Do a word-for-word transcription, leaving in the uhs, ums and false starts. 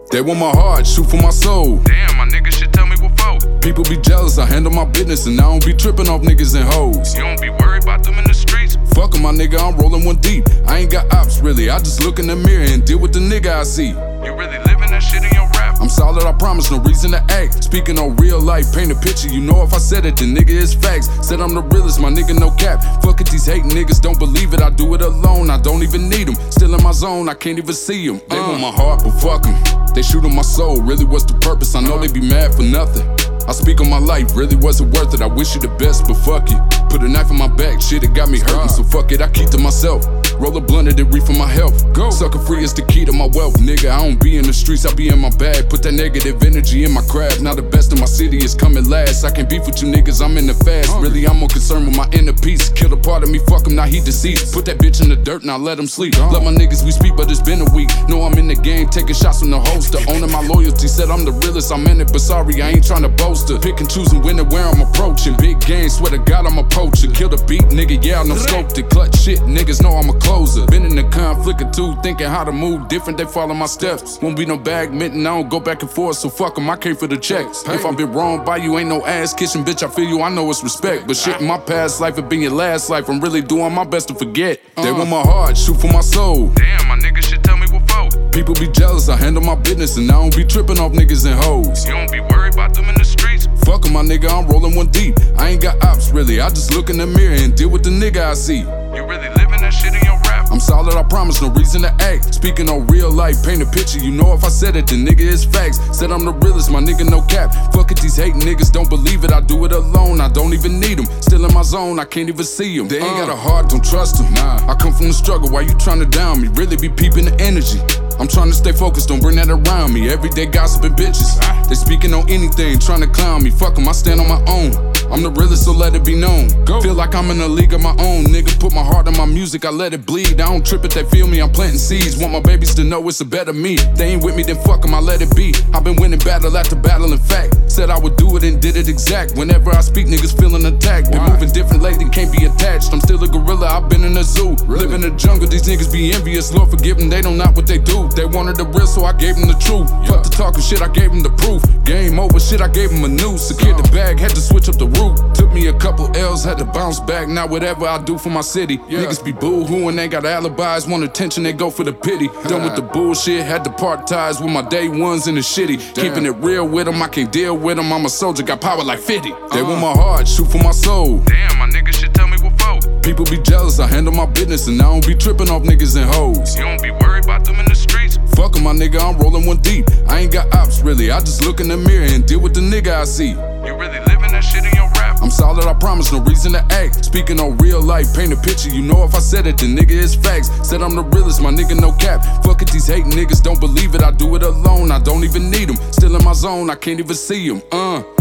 They want my heart, shoot for my soul. Damn, my niggas should tell me what for. People be jealous, I handle my business, and I don't be tripping off niggas and hoes. You don't be worried about them in the streets? Fuck 'em, my nigga, I'm rolling one deep. I ain't got ops really, I just look in the mirror and deal with the nigga I see. You really living that shit in your rap? I'm solid, I promise, no reason to act. Speaking on real life, paint a picture, you know if I said it, the nigga is facts. Said I'm the realest, my nigga no cap. Fuck it, these hating niggas don't believe it, I do it alone, I don't even need them. Still in my zone, I can't even see them. They uh. want my heart, but fuck 'em. They shoot on my soul, really what's the purpose? I know they be mad for nothing. I speak on my life, really wasn't worth it. I wish you the best, but fuck it. Put a knife in my back, shit, it got me hurting, so fuck it, I keep to myself. Roll a blunt and reef for my health. Go. Sucker free is the key to my wealth, nigga. I don't be in the streets, I be in my bag. Put that negative energy in my craft. Now the best in my city is coming last. I can't beef with you niggas, I'm in the fast. Really, I'm more concerned with my inner peace. Kill a part of me, fuck him, now he deceased. Put that bitch in the dirt, now let him sleep. Love my niggas, we speak, but it's been a week. Know I'm in the game, taking shots from the holster. Owning my loyalty, said I'm the realest, I'm in it, but sorry, I ain't trying to boast it. Pick and choose and win it where I'm approaching. Big game, swear to God, I'm a poacher. Kill the beat, nigga, yeah, I know scoped it. Clutch shit, niggas know I'm a closer. Been in the conflict or two, thinking how to move different, they follow my steps. Won't be no badminton, I don't go back and forth, so fuck 'em, I came for the checks. If I've been wrong by you, ain't no ass kissing, bitch, I feel you, I know it's respect. But shit in my past life, it been your last life, I'm really doing my best to forget. uh. They want my heart, shoot for my soul. Damn, my niggas should tell me what for. People be jealous, I handle my business, and I don't be tripping off niggas and hoes. You don't be worried about them in the streets? Fuck 'em, my nigga, I'm rolling one deep. I ain't got ops really, I just look in the mirror and deal with the nigga I see. You really living that shit in your rap? I'm solid, I promise, no reason to act. Speaking on real life, paint a picture, you know if I said it, the nigga is facts. Said I'm the realest, my nigga no cap. Fuck it, these hating niggas don't believe it, I do it alone, I don't even need them. Still in my zone, I can't even see them. They ain't uh. got a heart, don't trust them. Nah. I come from the struggle, why you tryna down me? Really be peeping the energy. I'm trying to stay focused, don't bring that around me. Everyday gossiping bitches, they speaking on anything, trying to clown me. Fuck 'em, I stand on my own. I'm the realest, so let it be known. Go. Feel like I'm in a league of my own, nigga. Put my heart in my music, I let it bleed. I don't trip if they feel me, I'm planting seeds. Want my babies to know it's a better me. They ain't with me, then fuck 'em, I let it be. I've been winning battle after battle, in fact. Said I would do it and did it exact. Whenever I speak, niggas feeling attacked. Been moving different lately, can't be attached. I'm still a gorilla, I've been in a zoo. Really? Live in the jungle, these niggas be envious. Lord forgive them, they don't know what they do. They wanted the real, so I gave them the truth. Yeah. Fuck the talking shit, I gave them the proof. Game over, shit, I gave them a noose. Secured the bag, had to switch up the route. Took me a couple L's, had to bounce back. Now whatever I do for my city, yeah. Niggas be boo-hooing, they got alibis. Want attention, they go for the pity. Done with the bullshit, had to part ties with my day ones in the shitty. Damn. Keeping it real with them, I can't deal with them. I'm a soldier, got power like fifty. uh. They want my heart, shoot for my soul. Damn, my niggas should tell me what for. People be jealous, I handle my business, and I don't be tripping off niggas and hoes. You don't be worried about them in the streets? Fuck 'em, my nigga, I'm rolling one deep. I ain't got ops really, I just look in the mirror and deal with the nigga I see. You really living that shit in your rap? I'm solid, I promise, no reason to act. Speaking on real life, paint a picture, you know if I said it, the nigga is facts. Said I'm the realest, my nigga no cap. Fuck it, these hating niggas don't believe it, I do it alone, I don't even need them. Still in my zone, I can't even see them. Uh.